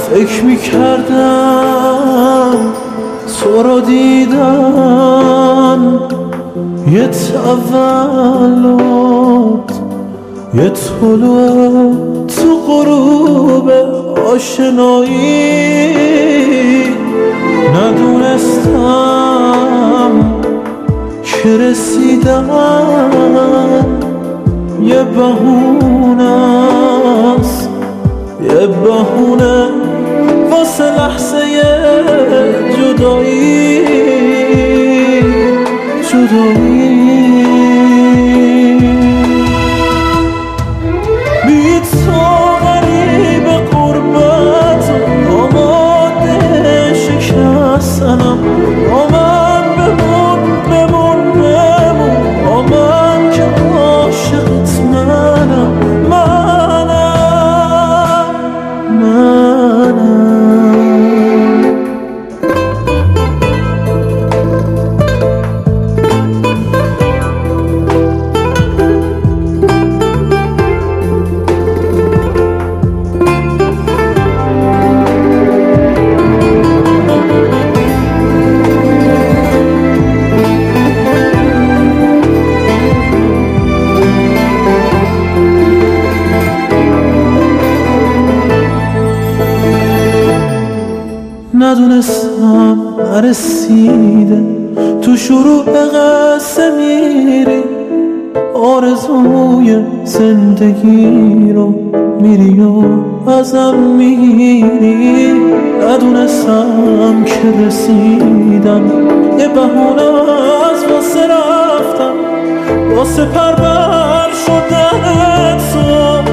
فکر میکردم تو رو دیدن یه تولد، یه طلوع تو غروب آشنایی. ندونستم که رسیدن یه بهونه است، یه بهونه واسه لحظه جدایی. بی تو غریب غربت آماده شکستنم. با من بمون با من که عاشقت منم. ندونستم نرسیده تو شروع قصه میری، آرزوی زندگی رو میری و ازم میگیری. ندونستم که رسیدم یه بهونه از واسه رفتم، واسه پربر شدن تو.